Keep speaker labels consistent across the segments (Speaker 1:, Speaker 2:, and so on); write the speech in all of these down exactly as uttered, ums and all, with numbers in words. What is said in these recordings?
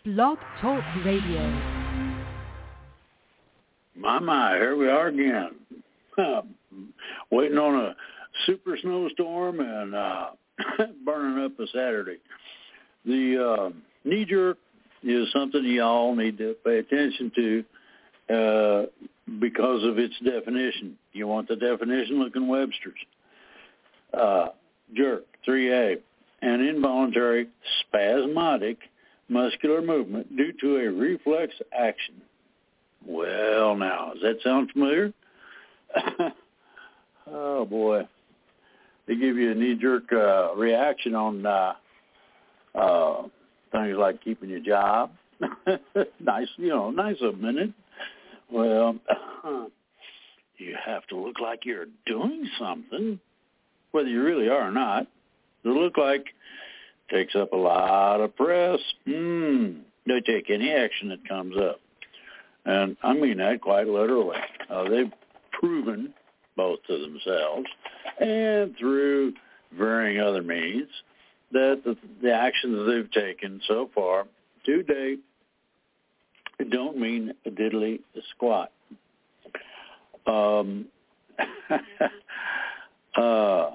Speaker 1: Blog Talk Radio.
Speaker 2: My, my, here we are again. Waiting on a super snowstorm and uh, burning up a Saturday. The uh, knee-jerk is something you all need to pay attention to uh, because of its definition. You want the definition? Look in Webster's. Uh, jerk, three A, an involuntary spasmodic muscular movement due to a reflex action. Well, now, does that sound familiar? Oh, boy. They give you a knee-jerk uh, reaction on uh, uh, things like keeping your job. Nice, you know, nice a minute. Well, you have to look like you're doing something, whether you really are or not. It look like takes up a lot of press. Hmm. They take any action that comes up. And I mean that quite literally. Uh, they've proven, both to themselves and through varying other means, that the, the actions they've taken so far to date don't mean a diddly squat. Um, uh,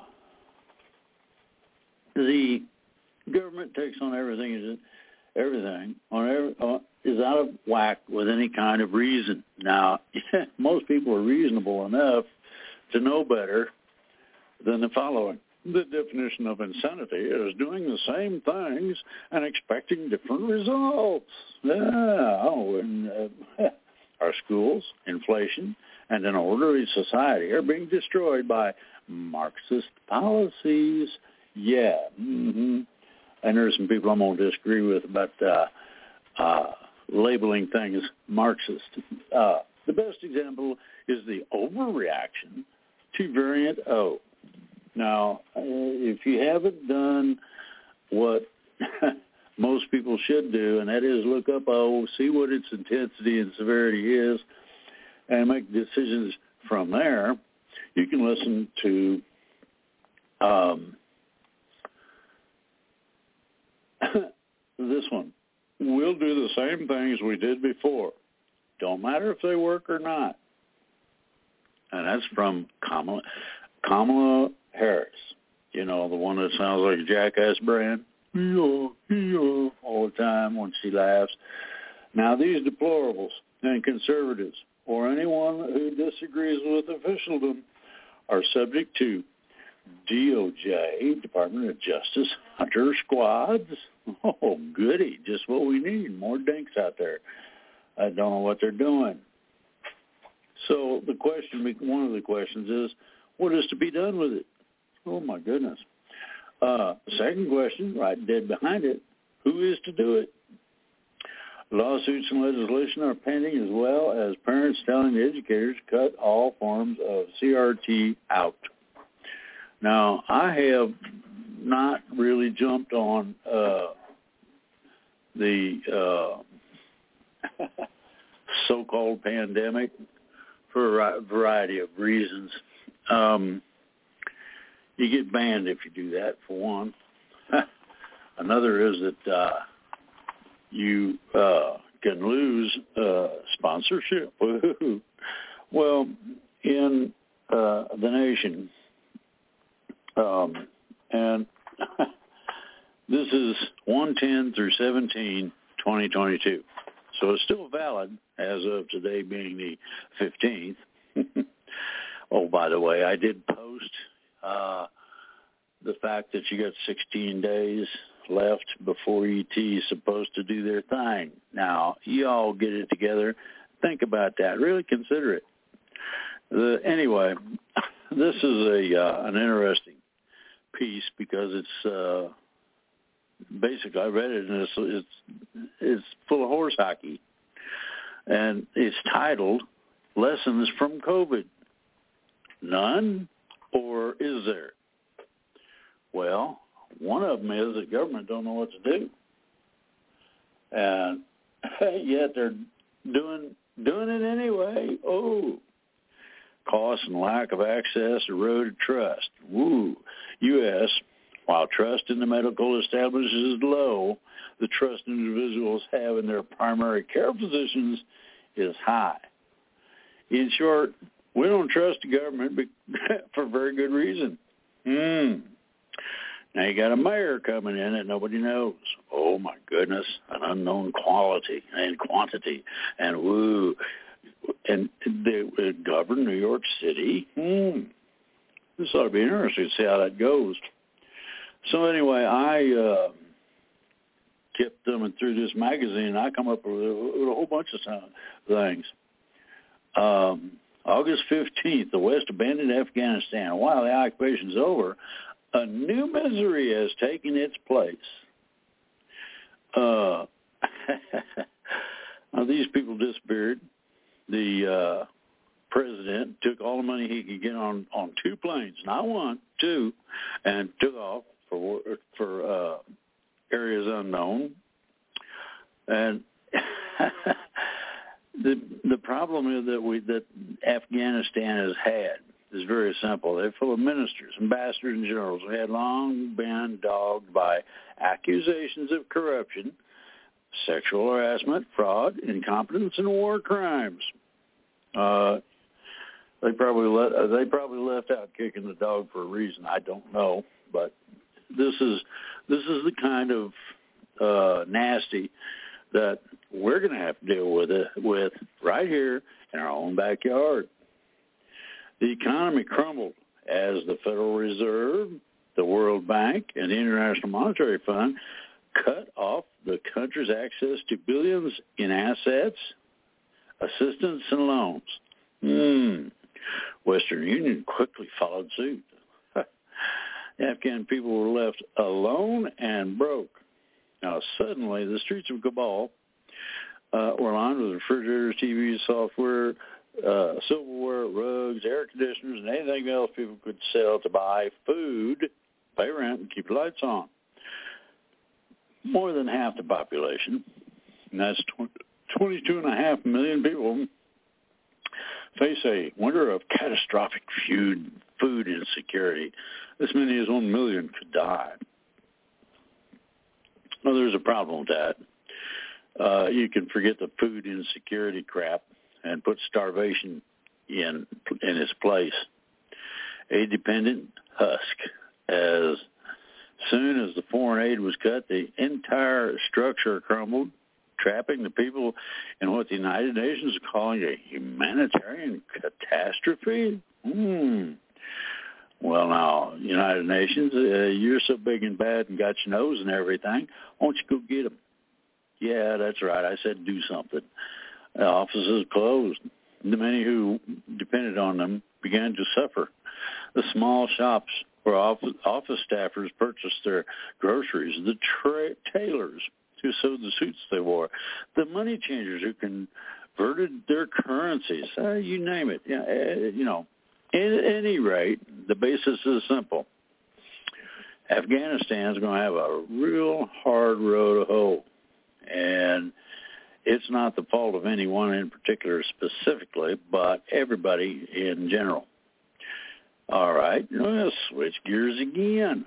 Speaker 2: the government takes on everything, everything on every, uh, is out of whack with any kind of reason. Now, most people are reasonable enough to know better than the following. The definition of insanity is doing the same things and expecting different results. Yeah, oh, and, uh, our schools, inflation, and an orderly society are being destroyed by Marxist policies. Yeah, mm-hmm. And there's some people I'm going to disagree with about uh, uh, labeling things Marxist. Uh, the best example is the overreaction to variant O. Now, uh, if you haven't done what most people should do, and that is look up O, see what its intensity and severity is, and make decisions from there, you can listen to um, this one. We'll do the same things we did before. Don't matter if they work or not. And that's from Kamala, Kamala Harris. You know, the one that sounds like a jackass brand. Yeah, yeah, all the time when she laughs. Now, these deplorables and conservatives or anyone who disagrees with officialdom are subject to D O J, Department of Justice, hunter squads. Oh, goody, just what we need, more dinks out there. I don't know what they're doing. So the question, one of the questions is, what is to be done with it? Oh, my goodness. Uh, second question, right dead behind it, who is to do it? Lawsuits and legislation are pending, as well as parents telling the educators to cut all forms of C R T out. Now, I have not really jumped on uh, the uh, so-called pandemic for a variety of reasons. Um, you get banned if you do that, for one. Another is that uh, you uh, can lose uh, sponsorship. Well, in uh, the nation, um, and this is one ten through seventeen, twenty twenty-two. So it's still valid as of today being the fifteenth. Oh, by the way, I did post uh, the fact that you got sixteen days left before E T is supposed to do their thing. Now, you all get it together. Think about that. Really consider it. The, anyway, this is a uh, an interesting piece because it's uh, basically, I read it and it's, it's, it's full of horse hockey. And it's titled, Lessons from COVID. None? Or is there? Well, one of them is that government don't know what to do. And yet they're doing doing it anyway. Oh, cost and lack of access eroded trust. Woo. U S While trust in the medical establishment is low, the trust individuals have in their primary care physicians is high. In short, we don't trust the government for very good reason. Hmm. Now you got a mayor coming in that nobody knows. Oh my goodness, an unknown quality and quantity, and woo, and they govern New York City. Hmm. This ought to be interesting to see how that goes. So anyway, I uh, kept thumbing through this magazine, and I come up with a, with a whole bunch of things. Um, August fifteenth, the West abandoned Afghanistan. While the occupation's over, a new misery has taken its place. Uh, now, these people disappeared. The uh, president took all the money he could get on, on two planes, not one, two, and took off for for uh, areas unknown. And the the problem is that we that Afghanistan has had is very simple. They're full of ministers, ambassadors, and generals who had long been dogged by accusations of corruption, sexual harassment, fraud, incompetence, and war crimes. Uh, they probably let uh, they probably left out kicking the dog for a reason. I don't know, but this is this is the kind of uh, nasty that we're going to have to deal with it with right here in our own backyard. The economy crumbled as the Federal Reserve, the World Bank, and the International Monetary Fund cut off the country's access to billions in assets, assistance, and loans. Hmm. Western Union quickly followed suit. The Afghan people were left alone and broke. Now, suddenly, the streets of Kabul uh, were lined with refrigerators, T Vs, software, uh, silverware, rugs, air conditioners, and anything else people could sell to buy food, pay rent, and keep the lights on. More than half the population, and that's twenty-two and a half million people, face a winter of catastrophic food, food insecurity. As many as one million could die. Well, there's a problem with that. Uh, you can forget the food insecurity crap and put starvation in in its place. A dependent husk. As soon as the foreign aid was cut, the entire structure crumbled, trapping the people in what the United Nations is calling a humanitarian catastrophe. Hmm. Well, now, United Nations, uh, you're so big and bad and got your nose and everything. Why don't you go get them? Yeah, that's right. I said do something. The offices closed. The many who depended on them began to suffer. The small shops where office, office staffers purchased their groceries, the tra- tailors who sewed the suits they wore, the money changers who converted their currencies, uh, you name it. Yeah, uh, you know, at any rate, the basis is simple. Afghanistan's going to have a real hard road to hoe, and it's not the fault of anyone in particular specifically, but everybody in general. All right, let's switch gears again.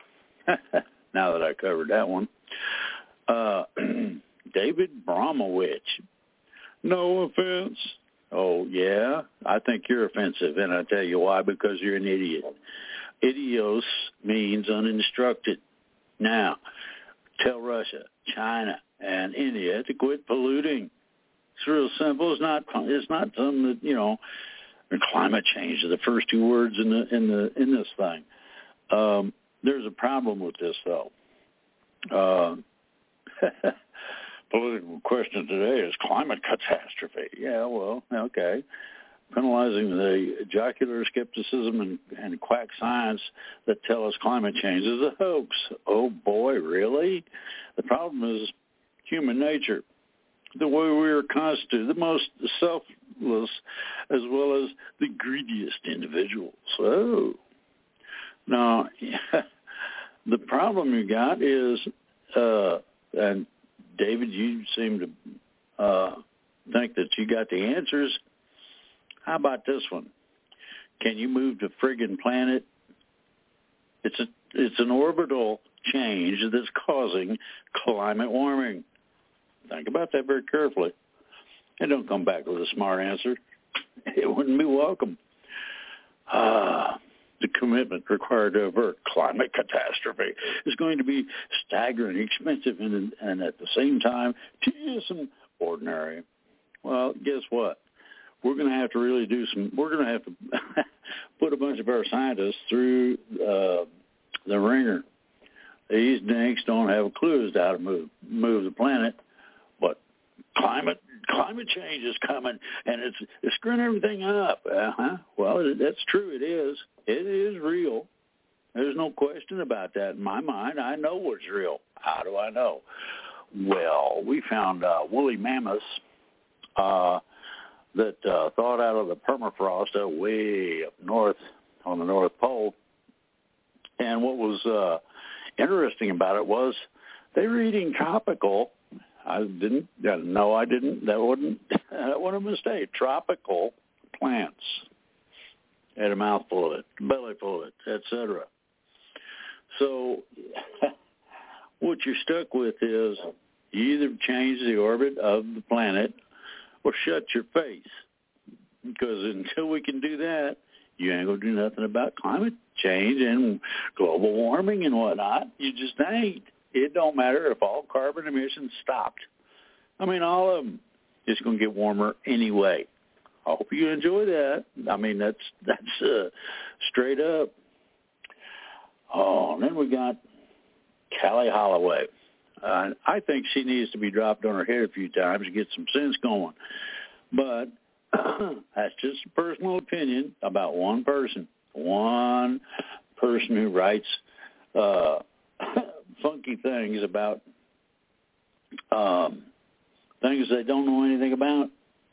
Speaker 2: Now that I covered that one. Uh, David Bromowich. No offense. Oh, yeah? I think you're offensive, and I'll tell you why, because you're an idiot. Idios means uninstructed. Now, tell Russia, China, and India to quit polluting. It's real simple. It's not. It's not something that, you know. Climate change are the first two words in the in the in this thing. Um, there's a problem with this, though. Uh, political question today is climate catastrophe. Yeah, well, okay. Penalizing the jocular skepticism and, and quack science that tell us climate change is a hoax. Oh, boy, really? The problem is human nature. The way we are constituted, the most selfless as well as the greediest individuals. Oh. Now, the problem you got is, uh, and David, you seem to uh, think that you got the answers. How about this one? Can you move to friggin' planet? It's a It's an orbital change that's causing climate warming. Think about that very carefully. And don't come back with a smart answer. It wouldn't be welcome. Uh, the commitment required to avert climate catastrophe is going to be staggering, expensive, and, and at the same time, tedious and ordinary. Well, guess what? We're going to have to really do some, we're going to have to put a bunch of our scientists through uh, the ringer. These dinks don't have a clue as to how to move, move the planet, but climate climate change is coming, and it's, it's screwing everything up. Uh-huh. Well, that's true. It is. It is real. There's no question about that in my mind. I know what's real. How do I know? Well, we found uh, woolly mammoths uh, that uh, thawed out of the permafrost uh, way up north on the North Pole. And what was uh, interesting about it was they were eating tropical. I didn't. No, I didn't. That wasn't. That wasn't a mistake. Tropical plants. Had a mouthful of it, belly full of it, et cetera. So what you're stuck with is you either change the orbit of the planet or shut your face. Because until we can do that, you ain't going to do nothing about climate change and global warming and whatnot. You just ain't. It don't matter if all carbon emissions stopped. I mean, all of them. It's going to get warmer anyway. I hope you enjoy that. I mean, that's that's uh, straight up. Oh, and then we got Callie Holloway. Uh, I think she needs to be dropped on her head a few times to get some sense going. But that's just a personal opinion about one person. One person who writes uh, funky things about um, things they don't know anything about.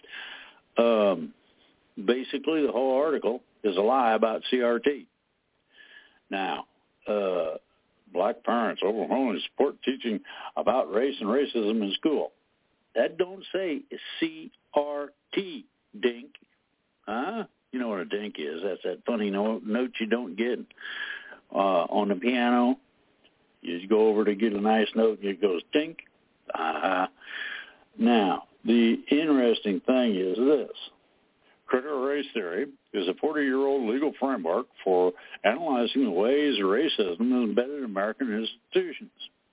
Speaker 2: Um, basically, the whole article is a lie about C R T. Now, uh, black parents overwhelmingly support teaching about race and racism in school. That don't say C R T, dink. Huh? You know what a dink is. That's that funny note, note you don't get uh, on the piano. You go over to get a nice note, and it goes dink. Uh-huh. Now, the interesting thing is this. Critical race theory is a forty-year-old legal framework for analyzing the ways racism is embedded in American institutions,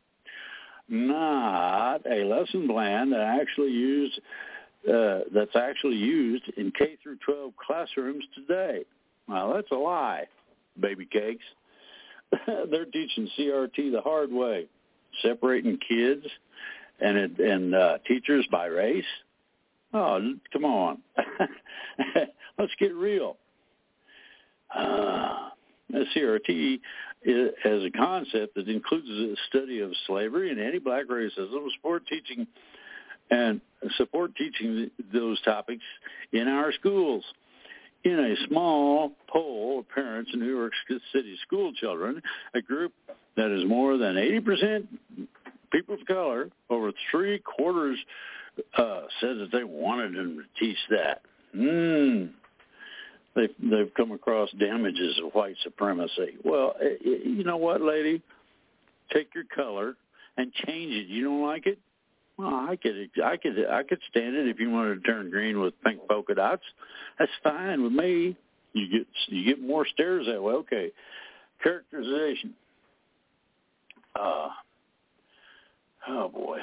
Speaker 2: not a lesson plan that actually used uh, that's actually used in K through twelve classrooms today. Well, that's a lie, baby cakes. They're teaching C R T the hard way, separating kids and and uh, teachers by race. Oh, come on. Let's get real. Uh, the C R T is, as a concept that includes a study of slavery and anti-black racism, support teaching and support teaching those topics in our schools. In a small poll of parents in New York City school children, a group that is more than eighty percent people of color, over three quarters uh, said that they wanted them to teach that. Hmm. They've, they've come across damages of white supremacy. Well, you know what, lady? Take your color and change it. You don't like it? Well, I could, I could, I could stand it if you wanted to turn green with pink polka dots. That's fine with me. You get, you get more stares that way. Okay. Characterization. Uh, oh boy.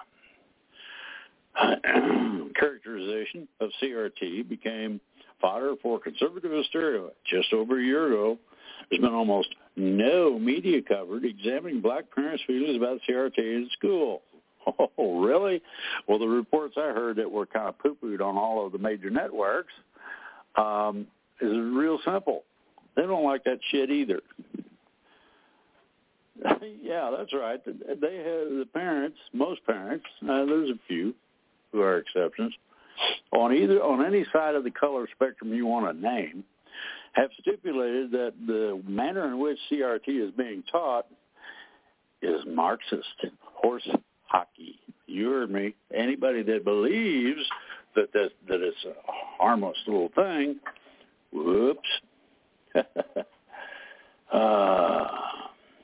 Speaker 2: Characterization of C R T became fodder for conservative hysteria. Just over a year ago, there's been almost no media coverage examining black parents' feelings about C R T in school. Oh, really? Well, the reports I heard that were kind of poo-pooed on all of the major networks um, is real simple. They don't like that shit either. Yeah, that's right. They have the parents, most parents, uh, there's a few who are exceptions, on either on any side of the color spectrum you want to name, have stipulated that the manner in which C R T is being taught is Marxist horse hockey. You heard me. Anybody that believes that that, that it's a harmless little thing, whoops. uh,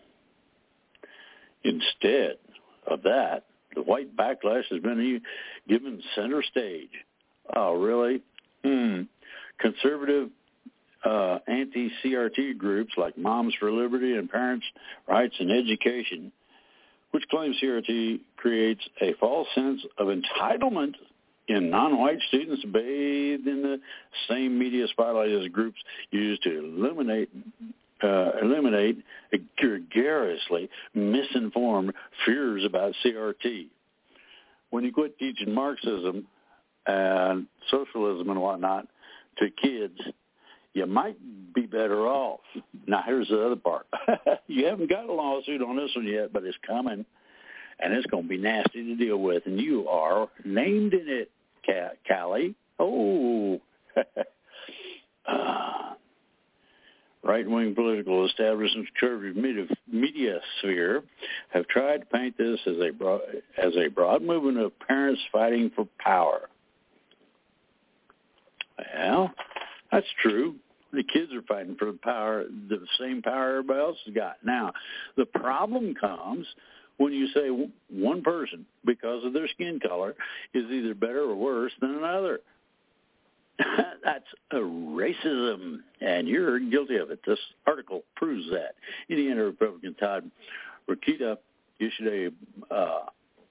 Speaker 2: Instead of that, the white backlash has been given center stage. Oh, really? Hmm. Conservative uh, anti-C R T groups like Moms for Liberty and Parents' Rights in Education, which claim C R T creates a false sense of entitlement in non-white students bathed in the same media spotlight as groups used to eliminate uh, eliminate gregariously misinformed fears about C R T. When you quit teaching Marxism and socialism and whatnot to kids, you might be better off. Now, here's the other part. You haven't got a lawsuit on this one yet, but it's coming, and it's going to be nasty to deal with, and you are named in it, Callie. Oh. uh, right-wing political establishments, conservative media, media sphere have tried to paint this as a broad, as a broad movement of parents fighting for power. Well, that's true. The kids are fighting for the power, the same power everybody else has got. Now, the problem comes when you say one person, because of their skin color, is either better or worse than another. That's a racism, and you're guilty of it. This article proves that. Indiana Republican Todd Rokita issued a uh,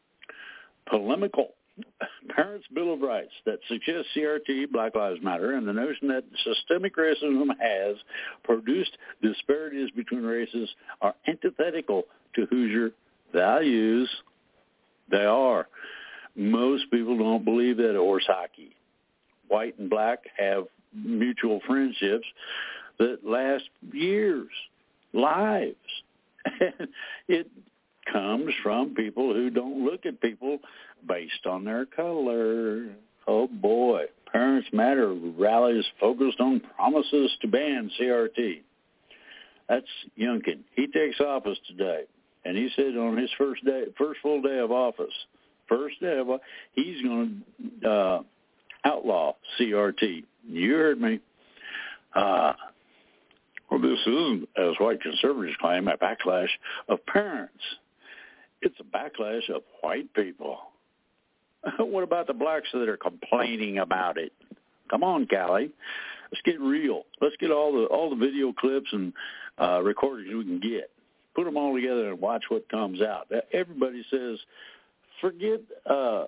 Speaker 2: polemical Parents' Bill of Rights that suggests C R T, Black Lives Matter, and the notion that systemic racism has produced disparities between races are antithetical to Hoosier values. They are. Most people don't believe that horse hockey. White and black have mutual friendships that last years, lives. And it comes from people who don't look at people based on their color. Oh, boy. Parents Matter rallies focused on promises to ban C R T. That's Youngkin. He takes office today, and he said on his first day, first full day of office, first day of he's going to uh, outlaw C R T. You heard me. Uh, well, this isn't, as white conservatives claim, a backlash of parents. It's a backlash of white people. What about the blacks that are complaining about it? Come on, Callie. Let's get real. Let's get all the all the video clips and uh, recordings we can get. Put them all together and watch what comes out. Everybody says, forget uh,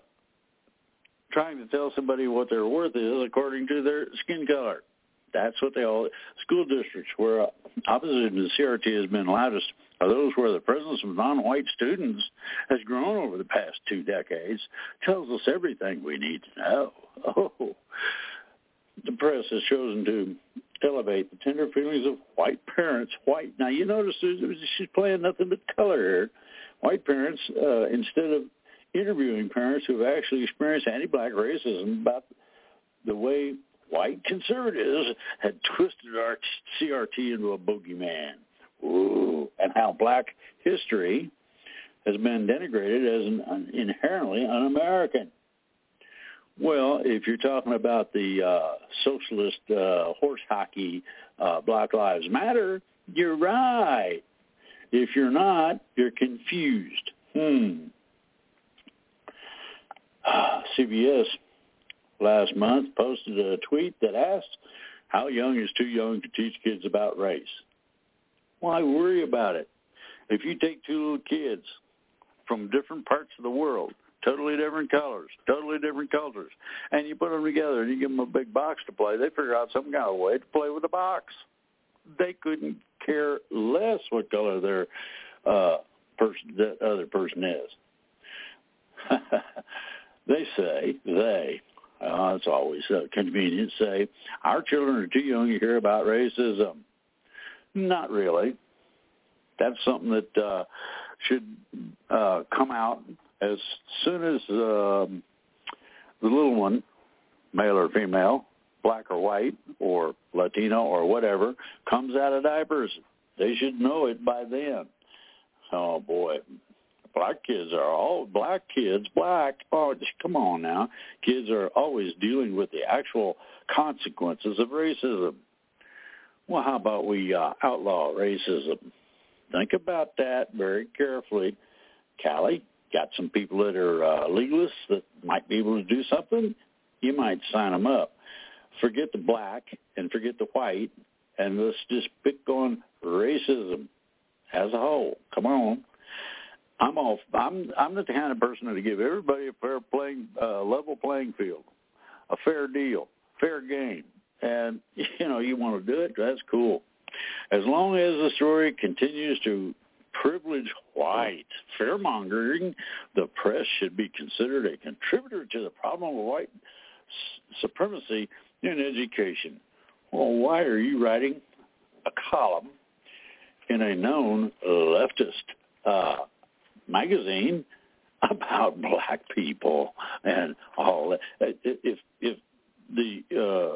Speaker 2: trying to tell somebody what their worth is according to their skin color. That's what they all, school districts where opposition to C R T has been loudest are those where the presence of non-white students has grown over the past two decades, tells us everything we need to know. Oh, the press has chosen to elevate the tender feelings of white parents. White. Now, you notice she's playing nothing but color here. White parents, uh, instead of interviewing parents who have actually experienced anti-black racism about the way white conservatives had twisted our C R T into a boogeyman. Ooh, and how black history has been denigrated as an, an inherently un-American. Well, if you're talking about the uh, socialist uh, horse hockey uh, Black Lives Matter, you're right. If you're not, you're confused. Hmm. C B S last month posted a tweet that asked, how young is too young to teach kids about race? Why worry about it? If you take two little kids from different parts of the world, totally different colors, totally different cultures, and you put them together and you give them a big box to play, they figure out some kind of way to play with the box. They couldn't care less what color their uh, person, that other person is. They say, they, uh, it's always uh, convenient, say, our children are too young to hear about racism. Not really. That's something that uh, should uh, come out as soon as um, the little one, male or female, black or white or Latino or whatever, comes out of diapers. They should know it by then. Oh, boy. Black kids are all, black kids, black, oh, just come on now. Kids are always dealing with the actual consequences of racism. Well, how about we uh, outlaw racism? Think about that very carefully. Cali, got some people that are uh, legalists that might be able to do something, you might sign them up. Forget the black and forget the white, and let's just pick on racism as a whole. Come on. I'm all, I'm I'm not the kind of person to give everybody a fair playing uh, level playing field, a fair deal, fair game. And, you know, you want to do it, that's cool. As long as the story continues to privilege white fear-mongering, the press should be considered a contributor to the problem of white s- supremacy in education. Well, why are you writing a column in a known leftist uh, magazine about black people and all that? If if the uh,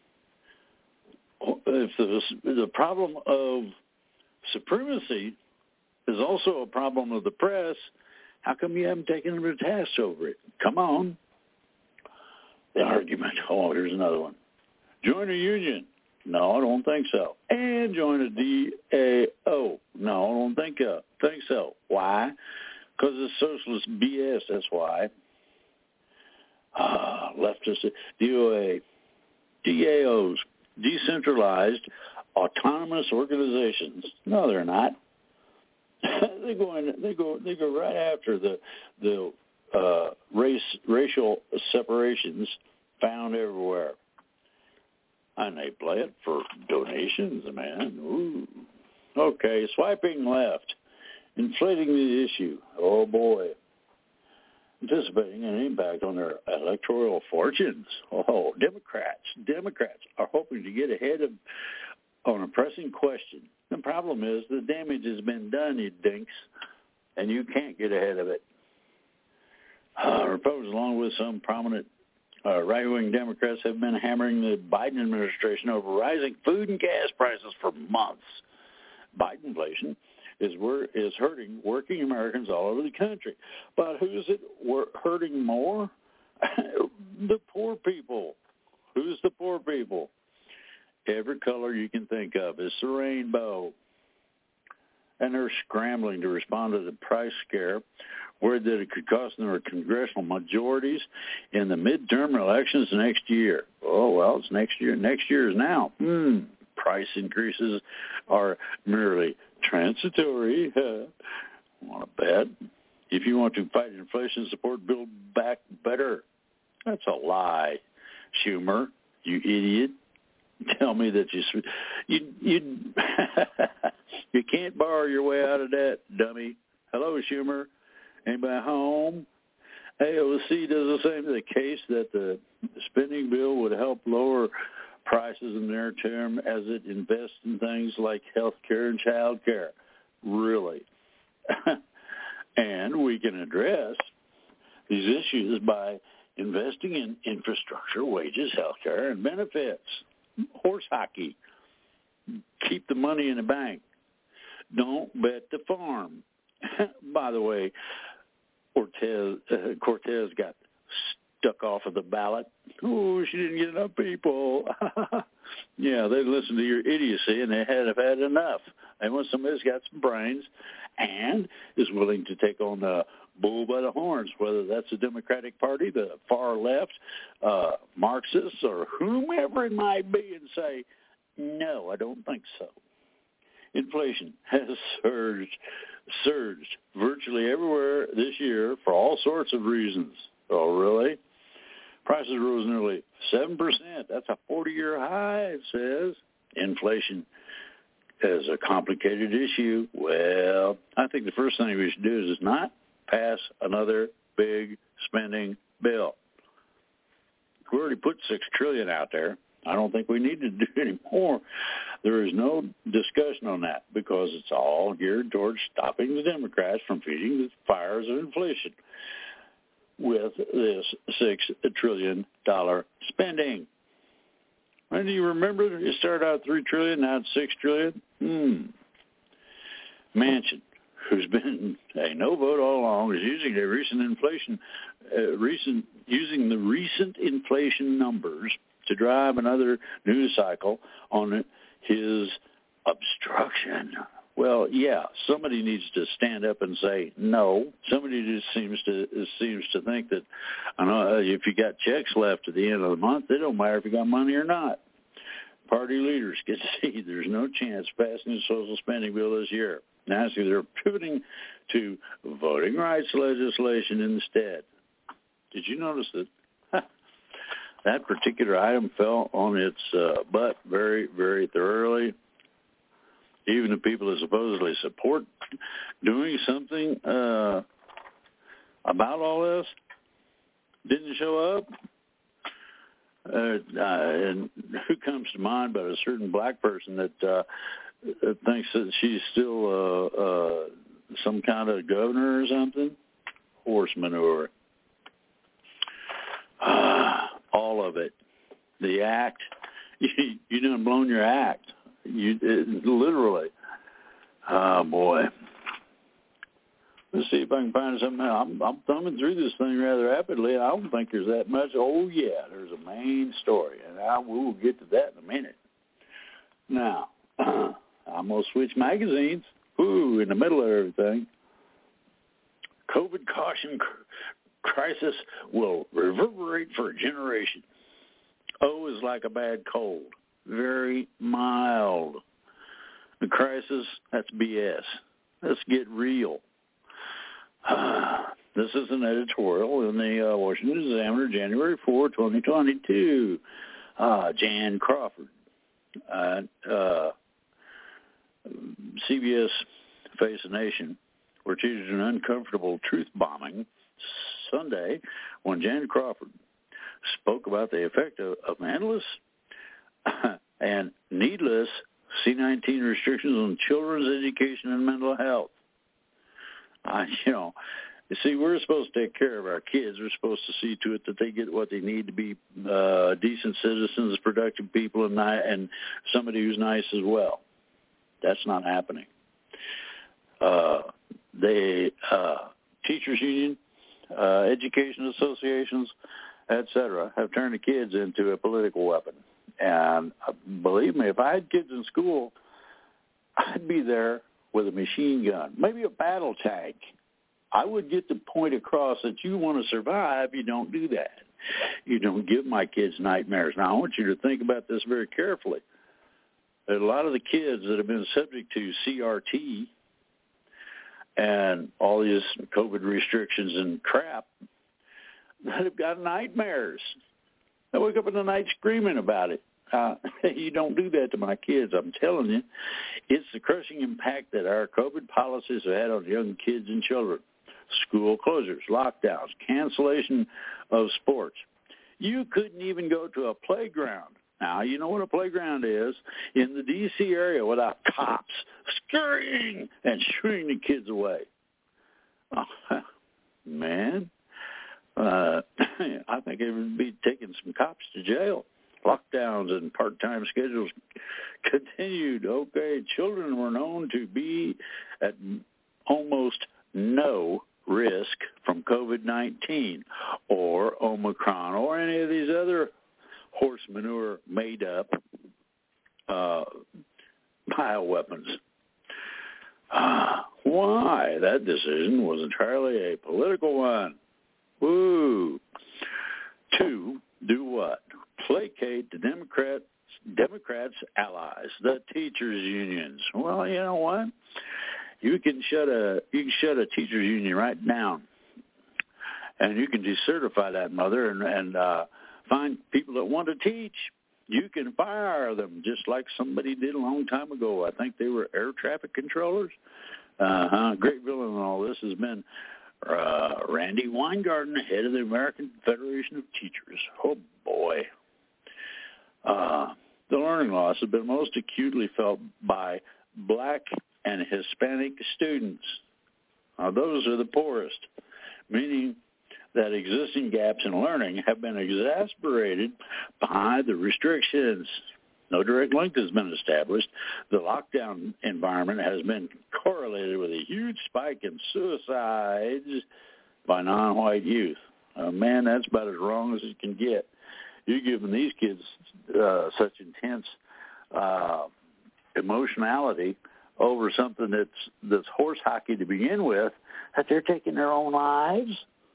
Speaker 2: if the the problem of supremacy is also a problem of the press, how come you haven't taken them to task over it? Come on. The argument. Oh, here's another one. Join a union. No, I don't think so. And join a D A O. No, I don't think, uh, think so. Why? Because it's socialist B S, that's why. Uh, leftist D O A. D A Os, decentralized autonomous organizations. No, they're not. they go in, they go they go right after the the uh, race racial separations found everywhere, and they play it for donations, man. Ooh. Okay, swiping left, inflating the issue. Oh boy, anticipating an impact on their electoral fortunes. Oh, Democrats, Democrats are hoping to get ahead of on a pressing question. The problem is the damage has been done, you dinks, and you can't get ahead of it. Uh, Republicans, along with some prominent uh, right-wing Democrats, have been hammering the Biden administration over rising food and gas prices for months. Biden inflation is is hurting working Americans all over the country. But who's it hurting more? The poor people. Who's the poor people? Every color you can think of is the rainbow. And they're scrambling to respond to the price scare, worried that it could cost them their congressional majorities in the midterm elections next year. Oh, well, it's next year. Next year is now. Hmm. Price increases are merely transitory. Uh, want to bet? If you want to fight inflation, support Build Back Better. That's a lie, Schumer, you idiot. Tell me that you you you you can't borrow your way out of debt, dummy. Hello, Schumer. Anybody home? A O C does the same. The case that the spending bill would help lower prices in the near term as it invests in things like health care and child care. Really. And we can address these issues by investing in infrastructure, wages, health care, and benefits. Horse hockey. Keep the money in the bank. Don't bet the farm. By the way, Cortez, uh, Cortez got stuck off of the ballot. Oh, she didn't get enough people. Yeah, they listened to your idiocy, and they had have had enough. They want somebody who's got some brains and is willing to take on the bull by the horns, whether that's the Democratic Party, the far left, uh, Marxists, or whomever it might be, and say, no, I don't think so. Inflation has surged, surged virtually everywhere this year for all sorts of reasons. Oh, really? Prices rose nearly seven percent. That's a forty-year high, it says. Inflation is a complicated issue. Well, I think the first thing we should do is not pass another big spending bill. We already put six trillion dollars out there. I don't think we need to do any more. There is no discussion on that because it's all geared towards stopping the Democrats from feeding the fires of inflation with this six trillion dollars spending. And do you remember it started out three trillion dollars, now it's six trillion dollars? Hmm. Manchin, who's been a no vote all along, is using a recent inflation, uh, recent using the recent inflation numbers to drive another news cycle on his obstruction. Well, yeah, somebody needs to stand up and say no. Somebody just seems to seems to think that, I know, if you got checks left at the end of the month, it don't matter if you got money or not. Party leaders can see there's no chance of passing the social spending bill this year. Now, see, they're pivoting to voting rights legislation instead. Did you notice that that particular item fell on its uh, butt very, very thoroughly? Even the people that supposedly support doing something uh, about all this didn't show up. Uh, uh, and who comes to mind but a certain black person that uh, thinks that she's still uh, uh, some kind of governor or something? Horse manure. Uh, all of it. The act. You, you done blown your act. You it, literally. Oh, boy. Let's see if I can find something. I'm, I'm thumbing through this thing rather rapidly. I don't think there's that much. Oh, yeah, there's a main story, and I will get to that in a minute. Now, I'm going to switch magazines. Ooh, in the middle of everything. COVID caution crisis will reverberate for a generation. O is like a bad cold. Very mild. The crisis, that's B S. Let's get real. Uh, this is an editorial in the uh, Washington Examiner, January fourth, twenty twenty-two. Uh, Jan Crawford, uh, uh, C B S Face the Nation, where she did an uncomfortable truth bombing Sunday when Jan Crawford spoke about the effect of, of endless and needless C nineteen restrictions on children's education and mental health. Uh, you know, you see, we're supposed to take care of our kids. We're supposed to see to it that they get what they need to be uh, decent citizens, productive people, and, ni- and somebody who's nice as well. That's not happening. Uh, the uh, teachers union, uh, education associations, et cetera, have turned the kids into a political weapon. And uh, believe me, if I had kids in school, I'd be there with a machine gun, maybe a battle tank. I would get the point across that you want to survive. You don't do that. You don't give my kids nightmares. Now, I want you to think about this very carefully. A lot of the kids that have been subject to C R T and all these COVID restrictions and crap that have got nightmares. I wake up in the night screaming about it. Uh, you don't do that to my kids, I'm telling you. It's the crushing impact that our COVID policies have had on young kids and children. School closures, lockdowns, cancellation of sports. You couldn't even go to a playground. Now, you know what a playground is in the D C area without cops scurrying and shooing the kids away. Oh, man, uh, I think it would be taking some cops to jail. Lockdowns and part-time schedules continued. Okay, children were known to be at almost no risk from COVID nineteen or Omicron or any of these other horse manure made-up uh, bioweapons. Uh, why? That decision was entirely a political one. Woo. To do what? Placate the Democrats, Democrats' allies, the teachers' unions. Well, you know what? You can shut a you can shut a teachers' union right down, and you can decertify that mother and, and uh, find people that want to teach. You can fire them just like somebody did a long time ago. I think they were air traffic controllers. Uh-huh. Great villain in all this has been uh, Randy Weingarten, head of the American Federation of Teachers. Oh, boy. Uh, the learning loss has been most acutely felt by black and Hispanic students. Now, those are the poorest, meaning that existing gaps in learning have been exacerbated by the restrictions. No direct link has been established. The lockdown environment has been correlated with a huge spike in suicides by non-white youth. Uh, man, that's about as wrong as it can get. You're giving these kids uh, such intense uh, emotionality over something that's that's horse hockey to begin with, that they're taking their own lives?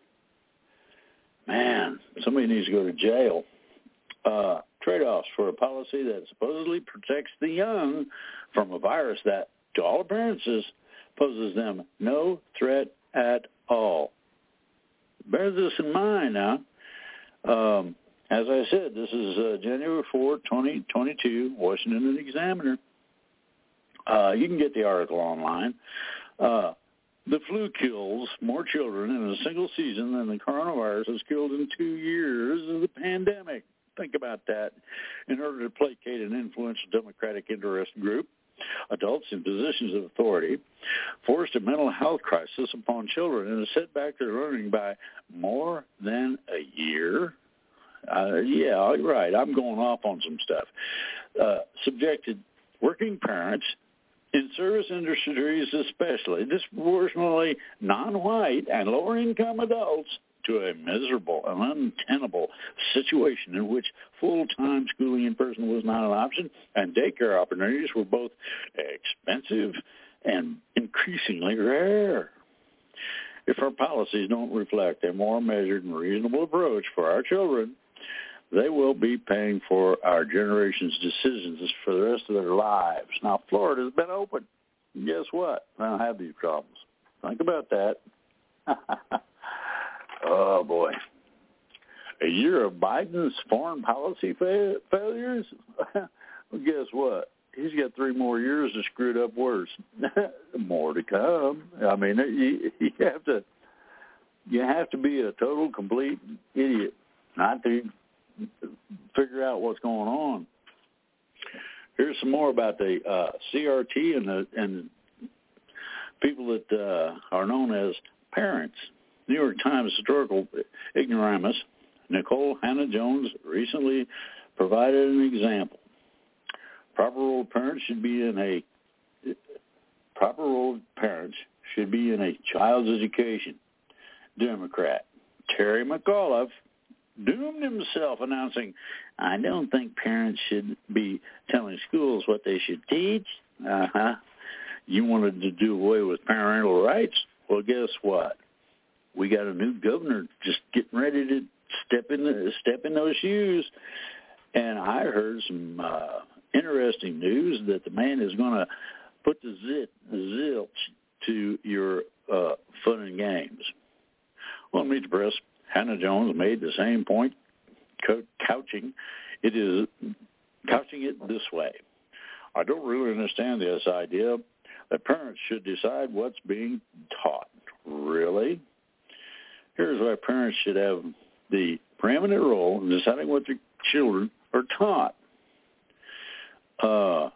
Speaker 2: Man, somebody needs to go to jail. Uh, trade-offs for a policy that supposedly protects the young from a virus that, to all appearances, poses them no threat at all. Bear this in mind now. Um, as I said, this is uh, January fourth, twenty twenty-two, Washington Examiner. Uh, you can get the article online. Uh, the flu kills more children in a single season than the coronavirus has killed in two years of the pandemic. Think about that. In order to placate an influential Democratic interest group, adults in positions of authority forced a mental health crisis upon children and set back their learning by more than a year. Uh, yeah, you're right. I'm going off on some stuff. Uh, subjected working parents in service industries especially, disproportionately non-white and lower-income adults, to a miserable and untenable situation in which full-time schooling in person was not an option, and daycare opportunities were both expensive and increasingly rare. If our policies don't reflect a more measured and reasonable approach for our children, they will be paying for our generation's decisions for the rest of their lives. Now, Florida's been open. Guess what? They don't have these problems. Think about that. Oh, boy. A year of Biden's foreign policy fa- failures? Well, guess what? He's got three more years to screw it up worse. More to come. I mean, you, you have to you have to be a total, complete idiot not to figure out what's going on. Here's some more about the uh, C R T and the and people that uh, are known as parents. New York Times historical ignoramus Nicole Hannah-Jones recently provided an example. Proper role parents should be in a proper role parents should be in a child's education. Democrat Terry McAuliffe doomed himself, announcing, "I don't think parents should be telling schools what they should teach." Uh-huh. You wanted to do away with parental rights? Well, guess what? We got a new governor just getting ready to step in the, step in those shoes, and I heard some uh, interesting news that the man is going to put the zit the zilch to your uh, fun and games. Well, Meet the Press, Hannah-Jones made the same point, co- couching it is couching it this way: I don't really understand this idea that parents should decide what's being taught. Really? Here's why parents should have the preeminent role in deciding what their children are taught. Uh,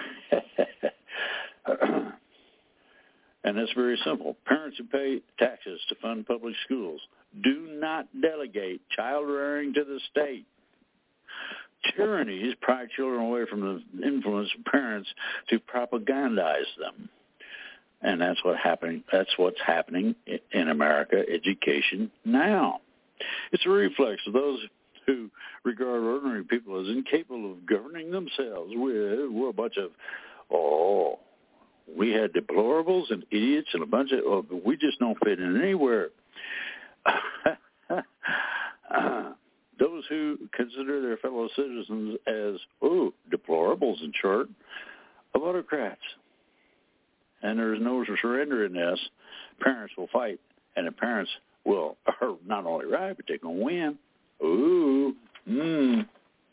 Speaker 2: and it's very simple. Parents who pay taxes to fund public schools do not delegate child rearing to the state. Tyrannies pry children away from the influence of parents to propagandize them. And that's what happening. That's what's happening in America education now. It's a reflex of those who regard ordinary people as incapable of governing themselves. We're, we're a bunch of, oh, we had deplorables and idiots and a bunch of, oh, we just don't fit in anywhere. uh, those who consider their fellow citizens as, oh, deplorables in short, of autocrats. And there's no surrender in this. Parents will fight, and the parents will are not only right, but they're going to win. Ooh. Mm.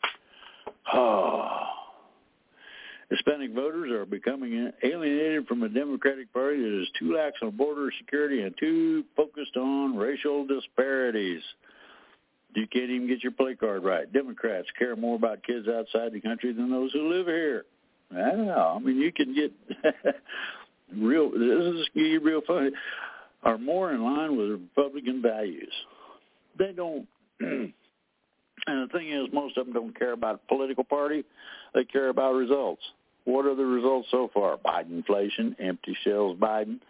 Speaker 2: Oh. Hispanic voters are becoming alienated from a Democratic Party that is too lax on border security and too focused on racial disparities. You can't even get your play card right. Democrats care more about kids outside the country than those who live here. Wow. I mean, you can get... Real, this is real funny, are more in line with Republican values. They don't, and the thing is, most of them don't care about political party. They care about results. What are the results so far? Bidenflation, empty shells Biden.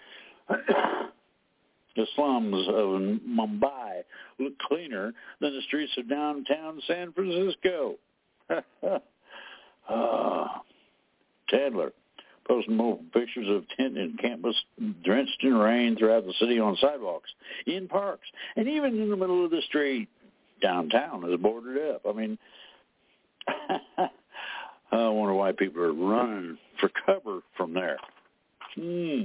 Speaker 2: The slums of Mumbai look cleaner than the streets of downtown San Francisco. uh, Chandler. posting multiple pictures of tent and campus drenched in rain throughout the city on sidewalks, in parks, and even in the middle of the street. Downtown is boarded up. I mean, I wonder why people are running for cover from there. Hmm.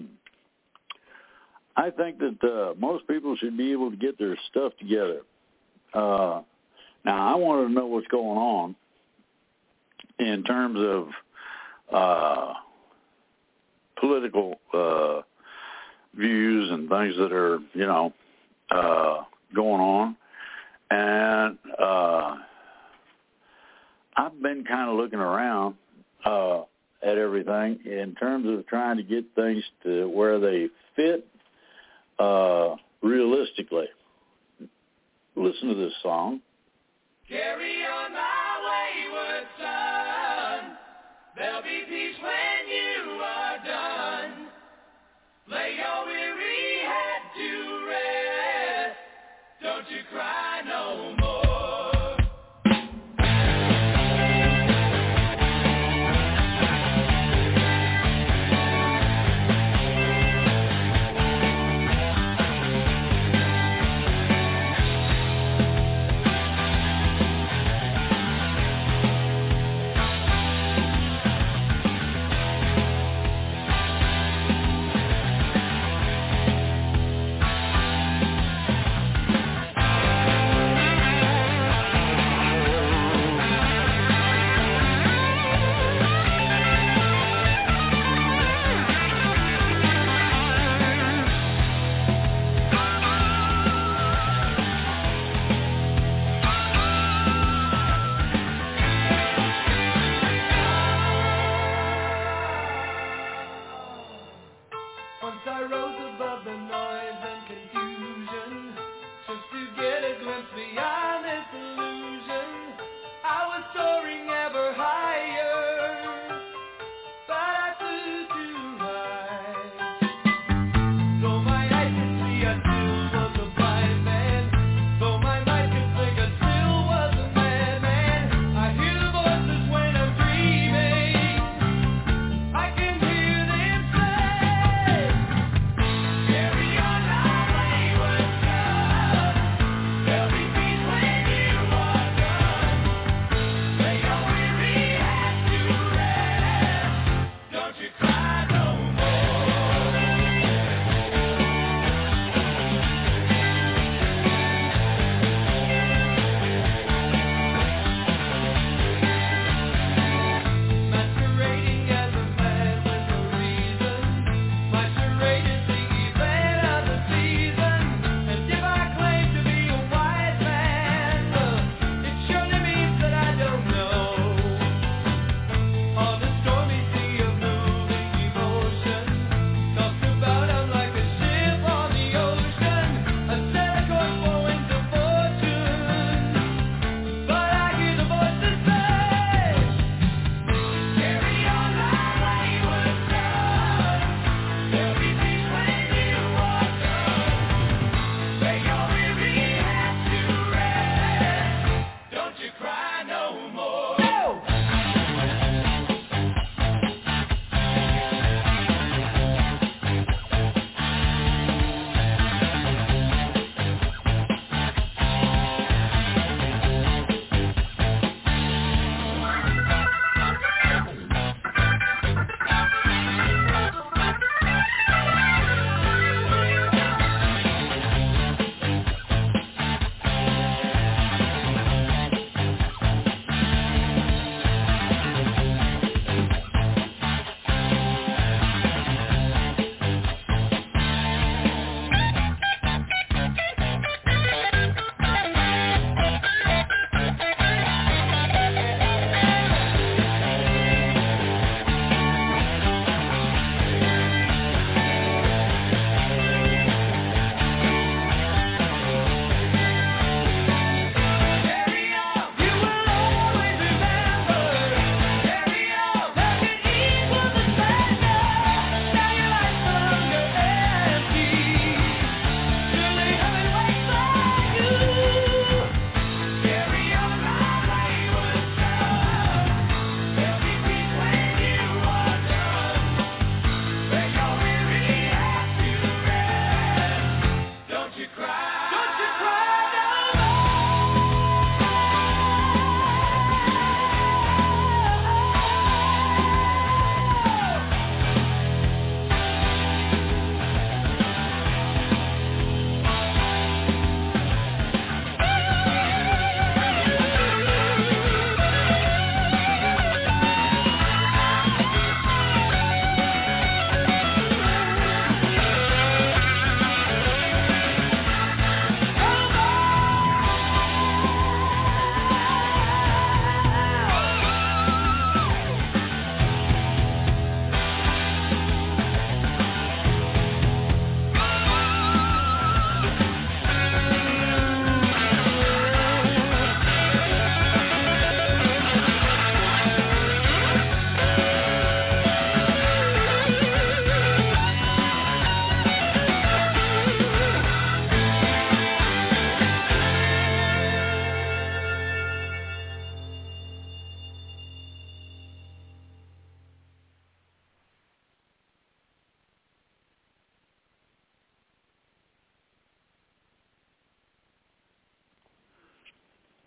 Speaker 2: I think that uh, most people should be able to get their stuff together. Uh, now, I want to know what's going on in terms of uh, political uh, views and things that are, you know, uh, going on. And uh, I've been kind of looking around uh, at everything in terms of trying to get things to where they fit uh, realistically. Listen to this song.
Speaker 3: Carry on my wayward son. There'll be peace when you are done. Lay your weary head to rest. Don't you cry no more.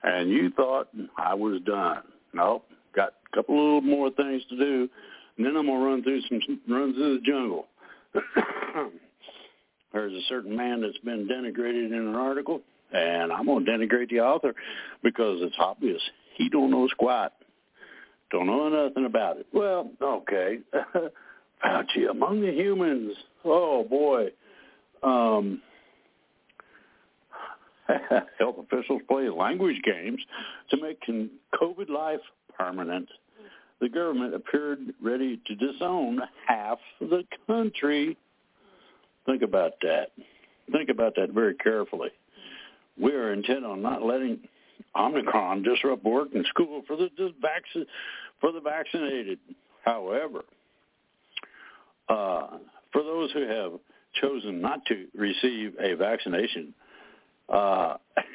Speaker 2: and you thought I was done. Nope, got a couple little more things to do, and then I'm gonna run through some run through the jungle. There's a certain man that's been denigrated in an article, and I'm gonna denigrate the author because it's obvious he don't know squat, don't know nothing about it. Well, okay, Fauci among the humans. Oh boy. Um, health officials play language games to make COVID life permanent. The government appeared ready to disown half the country. Think about that. Think about that very carefully. We are intent on not letting Omicron disrupt work and school for the vac- for the vaccinated. However, uh, for those who have chosen not to receive a vaccination, uh,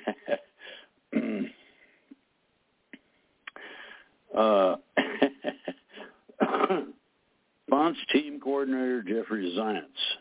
Speaker 2: uh, Fonts team coordinator Jeffrey Zients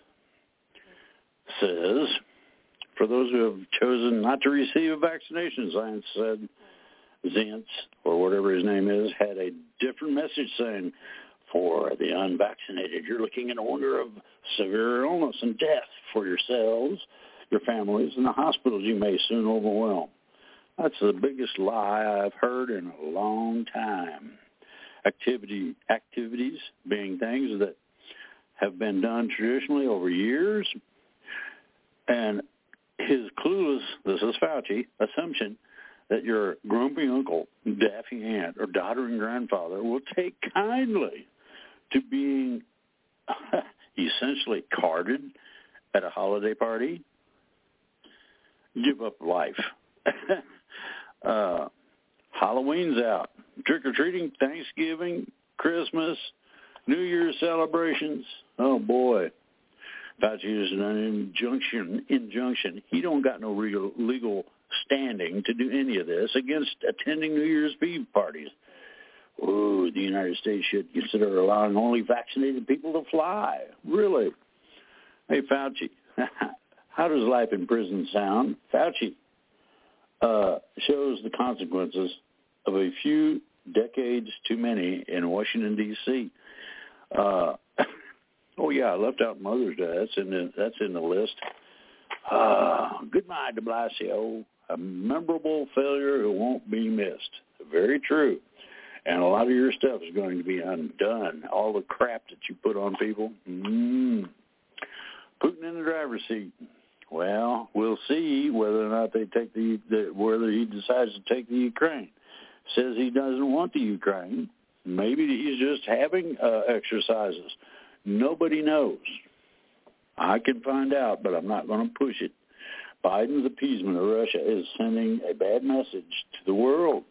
Speaker 2: says, for those who have chosen not to receive a vaccination, Zients said, Zients, or whatever his name is, had a different message saying, for the unvaccinated, you're looking at a wonder of severe illness and death for yourselves, your families, and the hospitals you may soon overwhelm. That's the biggest lie I've heard in a long time. Activity, activities being things that have been done traditionally over years, and his clueless, this is Fauci, assumption that your grumpy uncle, daffy aunt, or doddering grandfather will take kindly to being essentially carded at a holiday party. Give up life. uh, Halloween's out. Trick-or-treating, Thanksgiving, Christmas, New Year's celebrations. Oh, boy. Fauci is an injunction. injunction. He don't got no legal, legal standing to do any of this against attending New Year's Eve parties. Oh, the United States should consider allowing only vaccinated people to fly. Really? Hey, Fauci, how does life in prison sound? Fauci uh, shows the consequences of a few decades too many in Washington, D C Uh, oh, yeah, I left out Mother's Day. That's in the, that's in the list. Uh, goodbye, de Blasio. A memorable failure who won't be missed. Very true. And a lot of your stuff is going to be undone. All the crap that you put on people. Mm. Putin in the driver's seat. Well, we'll see whether or not they take the, the whether he decides to take the Ukraine. Says he doesn't want the Ukraine. Maybe he's just having uh, exercises. Nobody knows. I can find out, but I'm not going to push it. Biden's appeasement of Russia is sending a bad message to the world.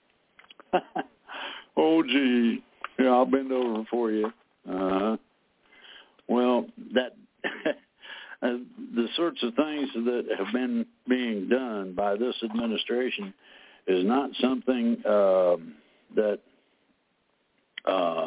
Speaker 2: Oh, gee. Yeah, I'll bend over for you. Uh, well, that uh, the sorts of things that have been being done by this administration is not something uh, that uh,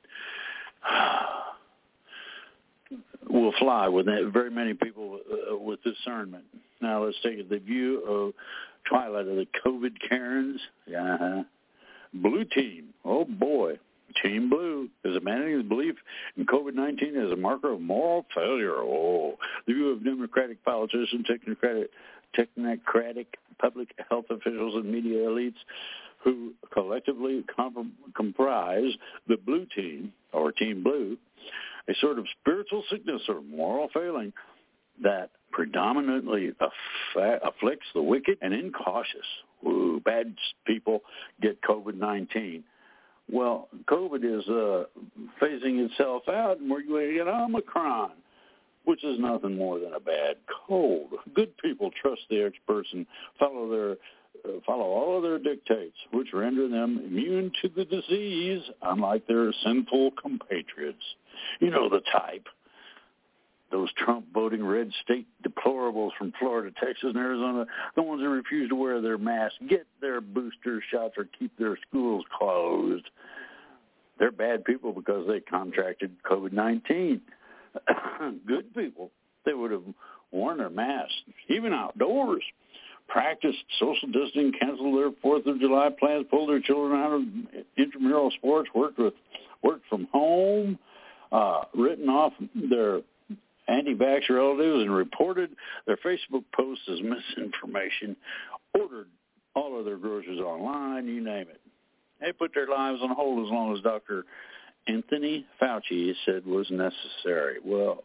Speaker 2: will fly with very many people uh, with discernment. Now, let's take the view of Twilight of the COVID Karens. Uh-huh. Blue team. Oh, boy. Team Blue is abandoning the belief in COVID nineteen as a marker of moral failure. Oh, the view of Democratic politicians, technocratic, technocratic public health officials, and media elites who collectively comp- comprise the Blue team, or Team Blue, a sort of spiritual sickness or moral failing that predominantly aff- afflicts the wicked and incautious. Ooh, bad people get COVID nineteen. Well, COVID is uh, phasing itself out, and we're going to get Omicron, which is nothing more than a bad cold. Good people trust the experts and follow their uh, follow all of their dictates, which render them immune to the disease, unlike their sinful compatriots. You know the type. Those Trump-voting red state deplorables from Florida, Texas, and Arizona, the ones that refuse to wear their masks, get their booster shots, or keep their schools closed. They're bad people because they contracted COVID nineteen. Good people, they would have worn their masks, even outdoors. practiced social distancing, canceled their Fourth of July plans, pulled their children out of intramural sports, worked with worked from home, uh, written off their anti-vax relatives, and reported their Facebook posts as misinformation, ordered all of their groceries online, you name it. They put their lives on hold as long as Doctor Anthony Fauci said was necessary. Well,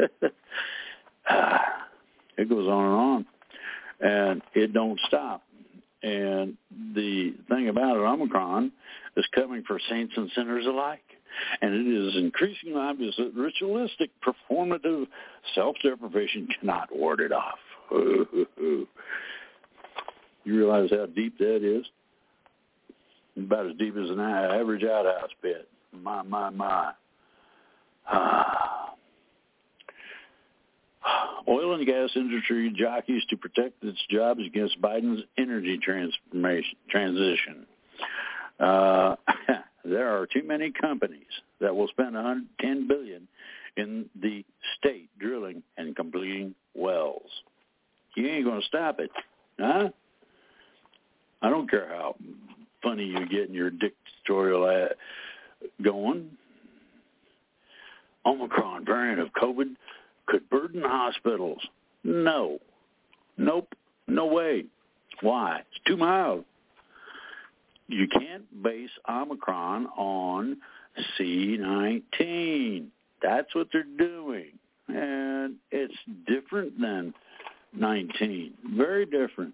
Speaker 2: uh, it goes on and on, and it don't stop. And the thing about it, Omicron is coming for saints and sinners alike. And it is increasingly obvious that ritualistic, performative self-deprivation cannot ward it off. You realize how deep that is? About as deep as an average outhouse pit. My, my, my. Ah. Oil and gas industry jockeys to protect its jobs against Biden's energy transformation transition. Uh, there are too many companies that will spend one hundred ten billion dollars in the state drilling and completing wells. You ain't going to stop it, huh? I don't care how funny you get in your dictatorial ad going. Omicron variant of COVID could burden hospitals. No. Nope. No way. Why? It's too mild. You can't base Omicron on C nineteen. That's what they're doing. And it's different than nineteen. Very different.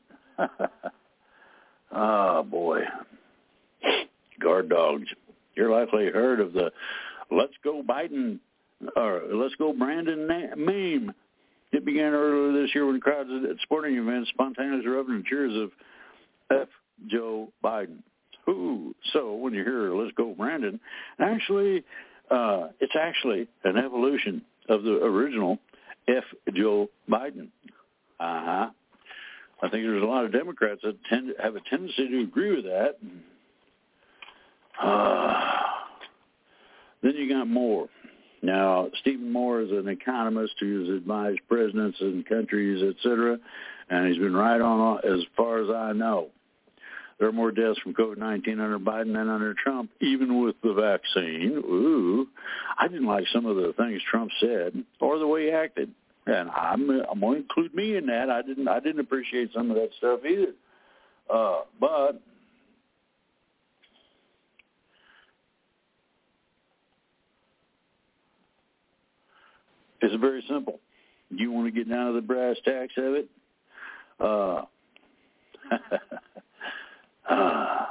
Speaker 2: Oh, boy. Guard dogs. You're likely heard of the Let's Go Biden or Let's Go Brandon meme. It began earlier this year when crowds at sporting events spontaneously erupted in cheers of F. Joe Biden. Ooh, so when you hear Let's Go Brandon, actually, uh, it's actually an evolution of the original F. Joe Biden. Uh-huh. I think there's a lot of Democrats that tend to have a tendency to agree with that. Uh, then you got Moore. Now, Stephen Moore is an economist who's advised presidents and countries, et cetera, and he's been right on as far as I know. There are more deaths from COVID nineteen under Biden than under Trump, even with the vaccine. Ooh, I didn't like some of the things Trump said or the way he acted, and I'm, I'm going to include me in that. I didn't I didn't appreciate some of that stuff either. Uh, but it's very simple. You want to get down to the brass tacks of it? Uh, uh,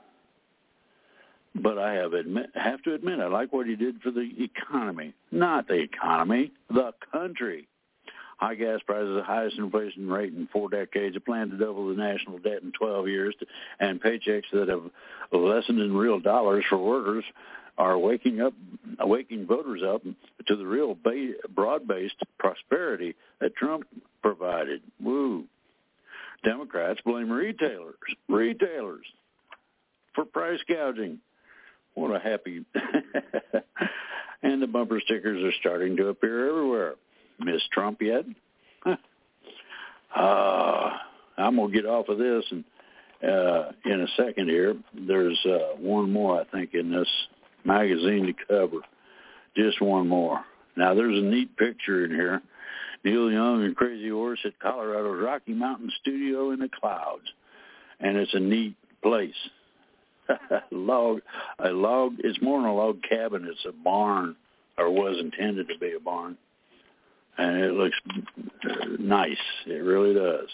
Speaker 2: but I have admit have to admit I like what he did for the economy. Not the economy, the country. High gas prices, the highest inflation rate in four decades, a plan to double the national debt in twelve years, and paychecks that have lessened in real dollars for workers are waking up, waking voters up to the real ba- broad-based prosperity that Trump provided. Woo. Democrats blame retailers, retailers for price gouging. What a happy... And the bumper stickers are starting to appear everywhere. Miss Trump yet? Huh. Uh, I'm going to get off of this and, uh, in a second here. There's uh, one more, I think, in this magazine to cover. Just one more. Now, there's a neat picture in here. Neil Young and Crazy Horse at Colorado's Rocky Mountain Studio in the clouds. And it's a neat place. log, a log, it's more than a log cabin. It's a barn, or was intended to be a barn. And it looks nice. It really does.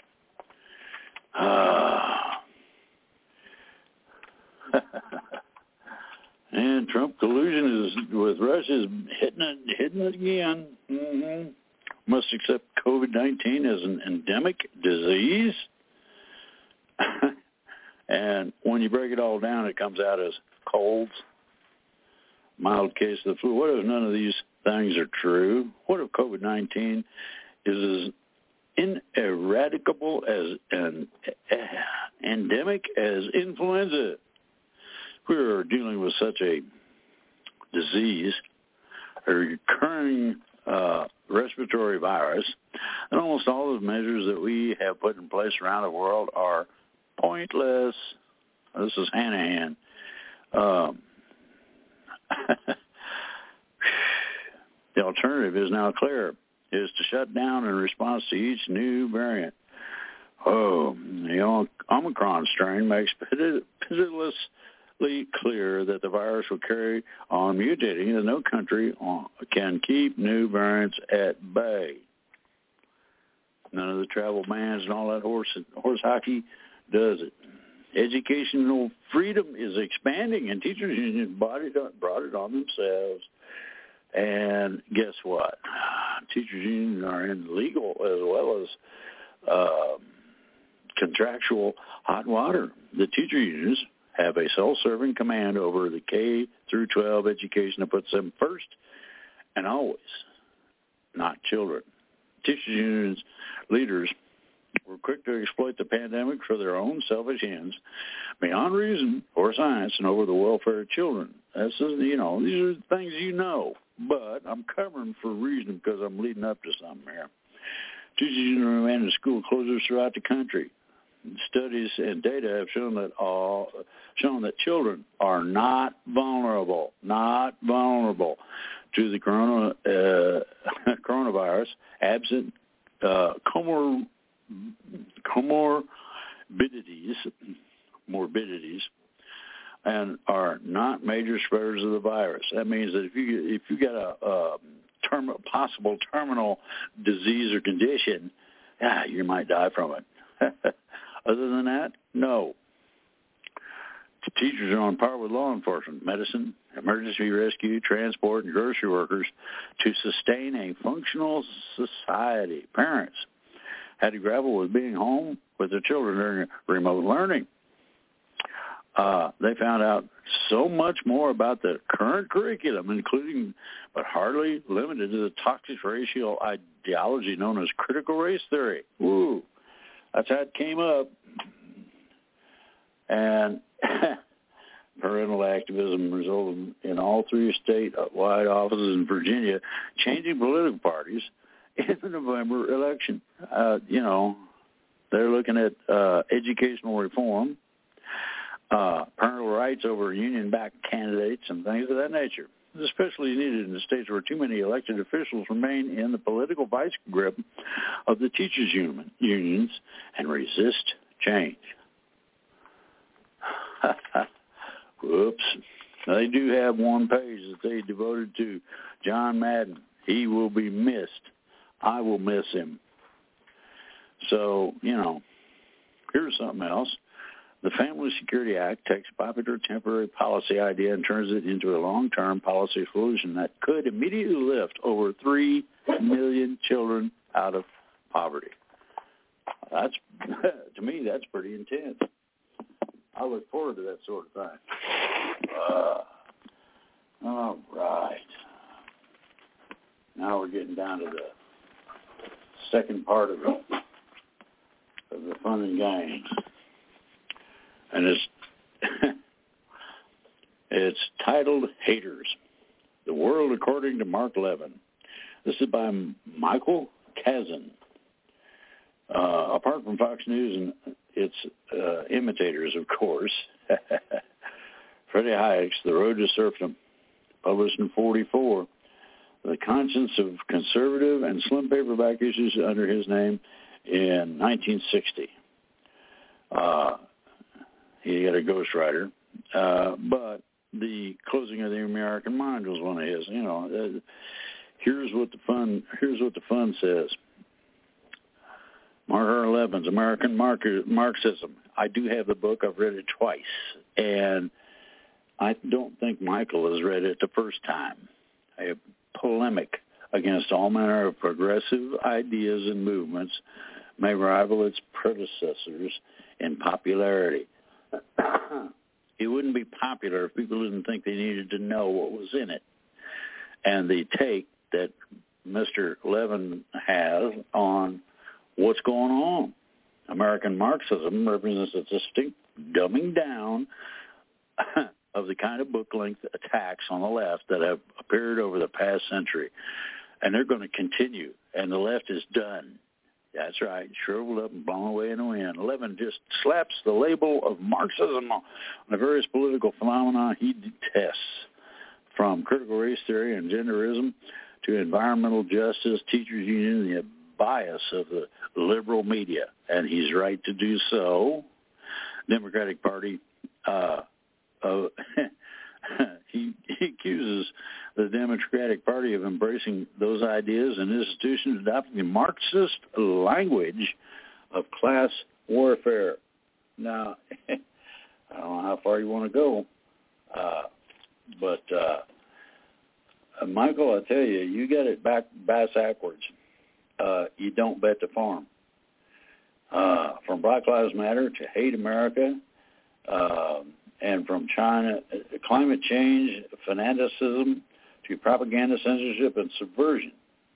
Speaker 2: Uh, and Trump collusion is with Russia is hitting it, hitting it again. Mm-hmm. Must accept COVID nineteen as an endemic disease. And when you break it all down, it comes out as colds, mild case of the flu. What if none of these things are true? What if COVID nineteen is as ineradicable as an endemic as influenza? We are dealing with such a disease, a recurring uh, respiratory virus, and almost all of the measures that we have put in place around the world are pointless. This is Hanahan. Um, the alternative is now clear, is to shut down in response to each new variant. Oh, the Omicron strain makes pitilessly clear that the virus will carry on mutating, and no country can keep new variants at bay. None of the travel bans and all that horse horse hockey does it. Educational freedom is expanding, and teachers' unions brought it on, brought it on themselves. And guess what? Teachers' unions are in legal as well as uh, contractual hot water. The teacher unions have a self-serving command over the K through twelve education that puts them first and always, not children. Teachers unions leaders were quick to exploit the pandemic for their own selfish ends, beyond reason or science, and over the welfare of children. This is, you know, these are things you know, but I'm covering for a reason because I'm leading up to something here. Teachers unions demanded school closures throughout the country. Studies and data have shown that all shown that children are not vulnerable, not vulnerable to the corona, uh, coronavirus, absent uh, comor, comorbidities, morbidities, and are not major spreaders of the virus. That means that if you if you got a, a term, possible terminal disease or condition, yeah, you might die from it. Other than that, no. Teachers are on par with law enforcement, medicine, emergency rescue, transport, and grocery workers to sustain a functional society. Parents had to grapple with being home with their children during remote learning. Uh, they found out so much more about the current curriculum, including but hardly limited to the toxic racial ideology known as critical race theory. Woo. That's how it came up. And parental activism resulted in all three statewide offices in Virginia changing political parties in the November election. Uh, you know, they're looking at uh, educational reform, uh, parental rights over union-backed candidates, and things of that nature. It's especially needed in the states where too many elected officials remain in the political vice grip of the teachers' union, unions and resist change. Whoops. They do have one page that they devoted to John Madden. He will be missed. I will miss him. So, you know, here's something else. The Family Security Act takes a popular temporary policy idea and turns it into a long-term policy solution that could immediately lift over three million children out of poverty. That's, to me, that's pretty intense. I look forward to that sort of thing. Uh, all right. Now we're getting down to the second part of the, of the fun and games. And it's it's titled Haters, The World According to Mark Levin. This is by Michael Kazin. Uh, apart from Fox News and its uh, imitators, of course, Freddie Hayek's The Road to Serfdom, published in forty-four, The Conscience of Conservative and Slim Paperback issues under his name in nineteen sixty. Uh, he had a ghostwriter, uh, but The Closing of the American Mind was one of his. You know, uh, here's what the fun. Here's what the fun says. Mark R. Levin's American Marxism. I do have the book. I've read it twice, and I don't think Michael has read it the first time. A polemic against all manner of progressive ideas and movements may rival its predecessors in popularity. It wouldn't be popular if people didn't think they needed to know what was in it. And the take that Mister Levin has on what's going on. American Marxism represents a distinct dumbing down of the kind of book-length attacks on the left that have appeared over the past century. and they're going to continue, and the left is done. That's right, shriveled up and blown away in the wind. Levin just slaps the label of Marxism on the various political phenomena he detests, from critical race theory and genderism to environmental justice, teachers' union, the bias of the liberal media, and he's right to do so. Democratic Party, uh, uh, he, he accuses the Democratic Party of embracing those ideas and institutions adopting the Marxist language of class warfare. Now, I don't know how far you want to go, uh, but uh, Michael, I tell you, you got it back bass backwards. Uh, you don't bet the farm. Uh, from Black Lives Matter to Hate America, uh, and from China, uh, climate change, fanaticism, to propaganda, censorship, and subversion.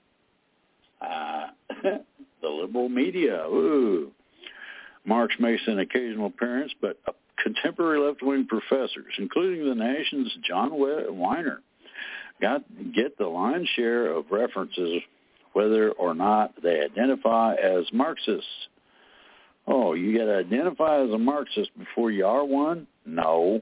Speaker 2: Uh, the liberal media, ooh. Marx makes an occasional appearance, but contemporary left-wing professors, including the Nation's John Weiner, got get the lion's share of references, whether or not they identify as Marxists. Oh, you got to identify as a Marxist before you are one? No.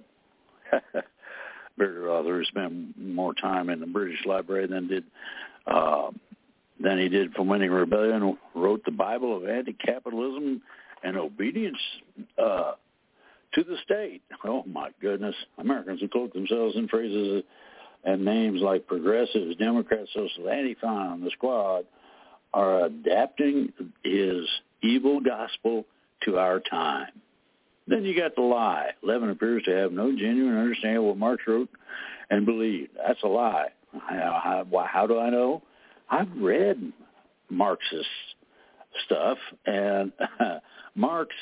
Speaker 2: Barry Author spent more time in the British Library than did uh, than he did fomenting rebellion. Wrote the Bible of anti-capitalism and obedience uh, to the state. Oh my goodness! Americans who cloak themselves in phrases and names like progressives, Democrats, social, anti-fan, the Squad are adapting his evil gospel to our time. Then you got the lie. Levin appears to have no genuine understanding of what Marx wrote and believed. That's a lie. How, how, how do I know? I've read Marxist stuff, and uh, Marx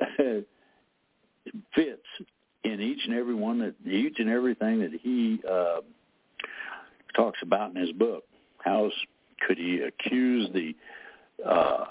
Speaker 2: fits in each and every one that each and everything that he uh, talks about in his book. How could he accuse the uh,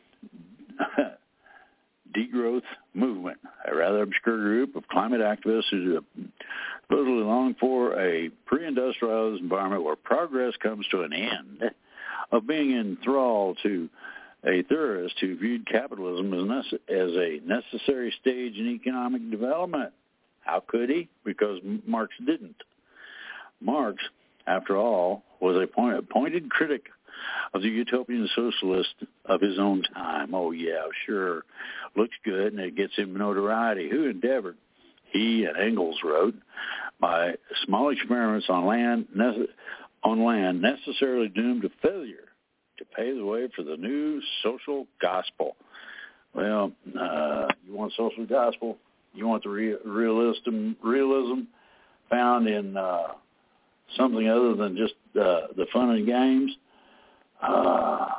Speaker 2: degrowth movement, a rather obscure group of climate activists who supposedly long for a pre-industrialized environment where progress comes to an end, of being in thrall to a theorist who viewed capitalism as, nece- as a necessary stage in economic development? How could he? Because Marx didn't. Marx, after all, was a point, a pointed critic of the utopian socialist of his own time. Oh, yeah, sure. Looks good, and it gets him notoriety. Who endeavored, he and Engels wrote, by small experiments on land, nece- on land necessarily doomed to failure, to pave the way for the new social gospel. Well, uh, you want social gospel? You want the re- realism, realism found in uh, something other than just uh, the fun and games? Uh,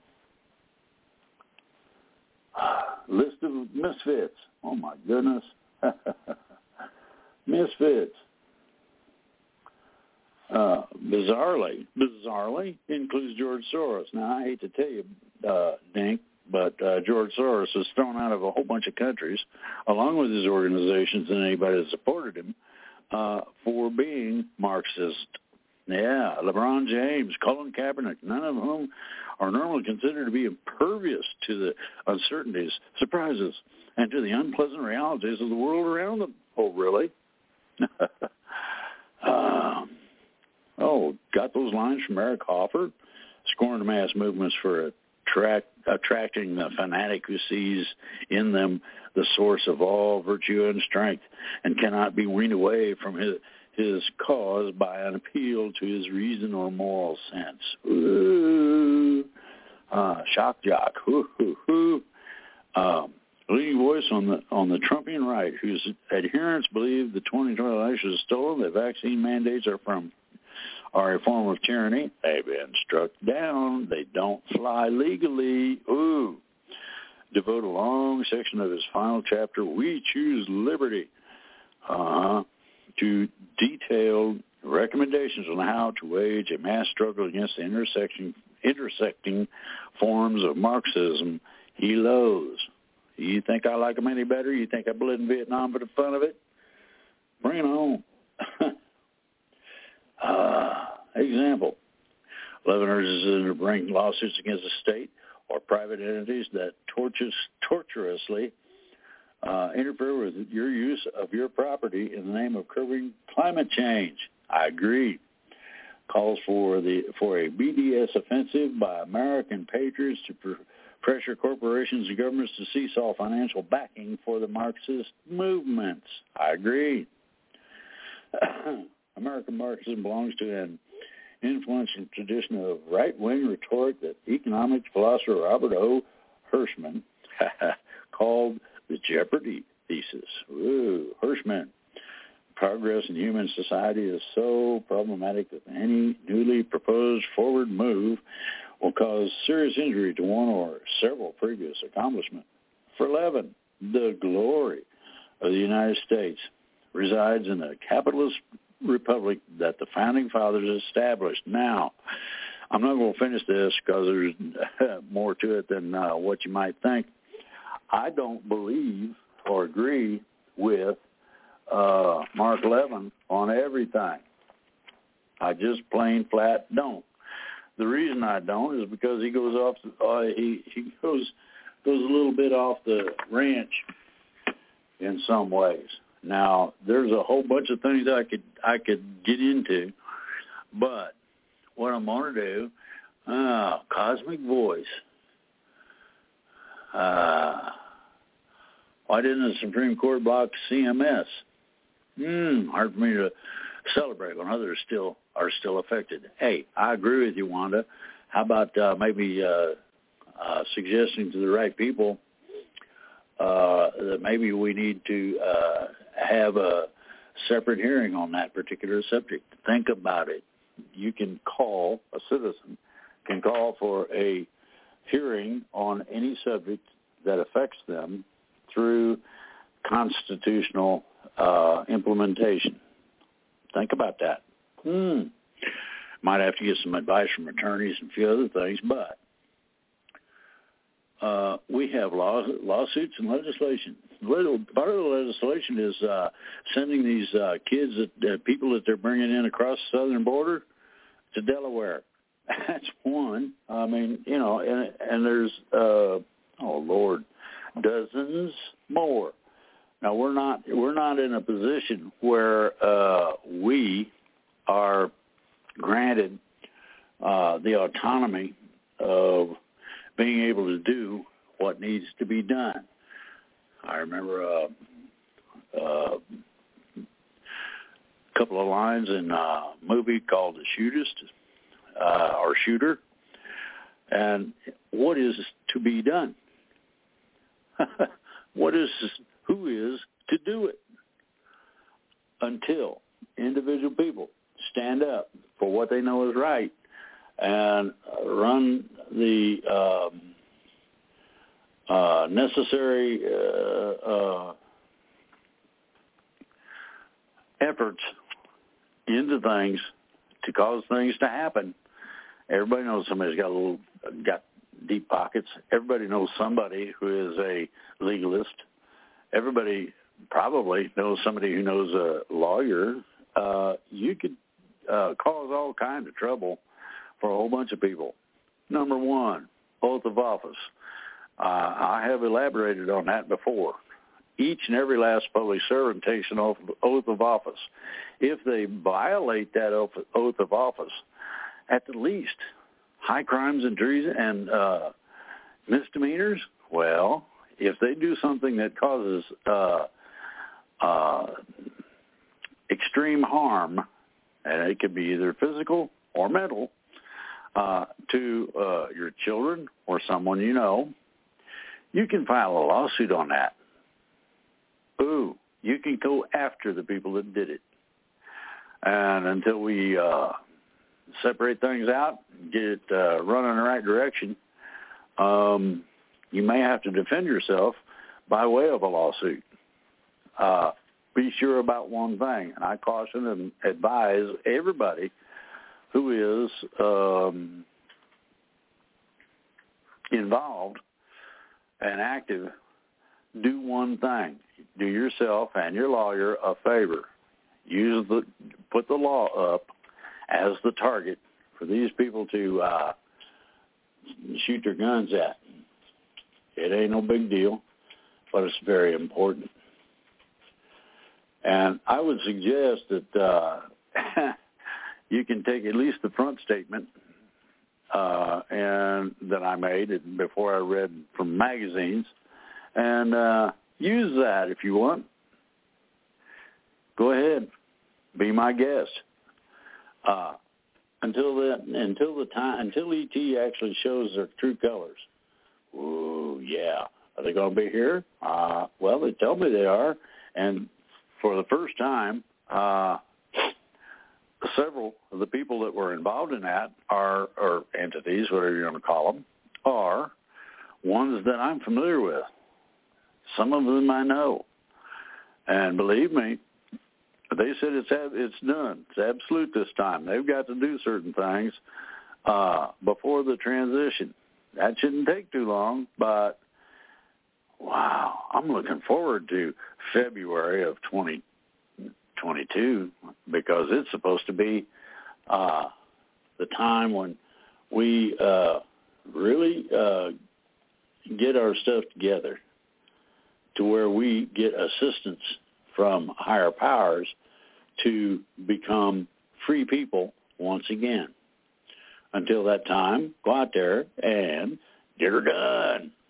Speaker 2: list of misfits. Oh, my goodness. Misfits. Uh, bizarrely, bizarrely includes George Soros. Now, I hate to tell you, uh, Dink, but uh, George Soros was thrown out of a whole bunch of countries, along with his organizations and anybody that supported him, uh, for being Marxist. Yeah, LeBron James, Colin Kaepernick, none of whom are normally considered to be impervious to the uncertainties, surprises, and to the unpleasant realities of the world around them. Oh, really? uh, oh, got those lines from Eric Hoffer, scorned mass movements for attract, attracting the fanatic who sees in them the source of all virtue and strength and cannot be weaned away from his his cause by an appeal to his reason or moral sense. Ooh. Uh, shock jock. Ooh, ooh, ooh. Um, leading voice on the on the Trumpian right, whose adherents believe the twenty twenty election is stolen, that vaccine mandates are from are a form of tyranny. They've been struck down. They don't fly legally. Ooh. Devote a long section of his final chapter, We Choose Liberty, uh, to detailed recommendations on how to wage a mass struggle against the intersection, intersecting forms of Marxism he loathes. You think I like him any better? You think I bled in Vietnam for the fun of it? Bring it on. uh, example. eleven urges them to bring lawsuits against the state or private entities that tortures, torturously uh, interfere with your use of your property in the name of curbing climate change. I agree. Calls for the for a B D S offensive by American patriots to pr- pressure corporations and governments to cease all financial backing for the Marxist movements. I agree. American Marxism belongs to an influential tradition of right-wing rhetoric that economics philosopher Robert O. Hirschman called the Jeopardy thesis. Ooh, Hirschman. Progress in human society is so problematic that any newly proposed forward move will cause serious injury to one or several previous accomplishments. For eleven, the glory of the United States resides in the capitalist republic that the Founding Fathers established. Now, I'm not going to finish this because there's more to it than uh, what you might think. I don't believe or agree with uh, Mark Levin on everything. I just plain flat don't. The reason I don't is because he goes off. Uh, he he goes goes a little bit off the ranch in some ways. Now, there's a whole bunch of things I could I could get into, but what I'm going to do, uh, Cosmic Voice. Uh, why didn't the Supreme Court block C M S? Hmm, hard for me to celebrate when others still are still affected. Hey, I agree with you, Wanda. How about uh, maybe uh, uh, suggesting to the right people uh, that maybe we need to uh, have a separate hearing on that particular subject. Think about it. You can call, a citizen can call for a hearing on any subject that affects them through constitutional uh, implementation. Think about that. Hmm. Might have to get some advice from attorneys and a few other things, but uh, we have law, lawsuits and legislation. Little, part of the legislation is uh, sending these uh, kids, that, uh, people that they're bringing in across the southern border to Delaware. That's one. I mean, you know, and, and there's, uh, oh, Lord, dozens more. Now, we're not we're not in a position where uh, we are granted uh, the autonomy of being able to do what needs to be done. I remember a, a couple of lines in a movie called The Shootist, uh, or Shooter, and what is to be done? What is, who is to do it? Until individual people stand up for what they know is right and run the um, uh, necessary uh, uh, efforts into things to cause things to happen. Everybody knows somebody's got a little got deep pockets. Everybody knows somebody who is a legalist. Everybody probably knows somebody who knows a lawyer. Uh, you could uh, cause all kinds of trouble for a whole bunch of people. Number one, oath of office. Uh, I have elaborated on that before. Each and every last public servant takes an oath of office. If they violate that oath of office, at the least, high crimes and treason and uh, misdemeanors, well, if they do something that causes uh, uh, extreme harm, and it could be either physical or mental, uh, to uh, your children or someone you know, you can file a lawsuit on that. Ooh, you can go after the people that did it. And until we uh, separate things out, get it uh, run in the right direction, um, you may have to defend yourself by way of a lawsuit. Uh, be sure about one thing, and I caution and advise everybody who is um, involved and active, do one thing. Do yourself and your lawyer a favor. Use the put the law up as the target for these people to uh, shoot their guns at. It ain't no big deal, but it's very important. And I would suggest that uh, you can take at least the front statement uh, and that I made before I read from magazines and uh, use that if you want. Go ahead. Be my guest. Uh, until then, until the time, until E T actually shows their true colors. Ooh, yeah. Are they going to be here? Uh, well, they tell me they are. And for the first time, uh, several of the people that were involved in that are, or entities, whatever you're going to call them, are ones that I'm familiar with. Some of them I know. And believe me, they said it's it's done. It's absolute this time. They've got to do certain things uh, before the transition. That shouldn't take too long, but wow, I'm looking forward to February of twenty twenty-two because it's supposed to be uh, the time when we uh, really uh, get our stuff together to where we get assistance from higher powers to become free people once again. Until that time, go out there and get her done.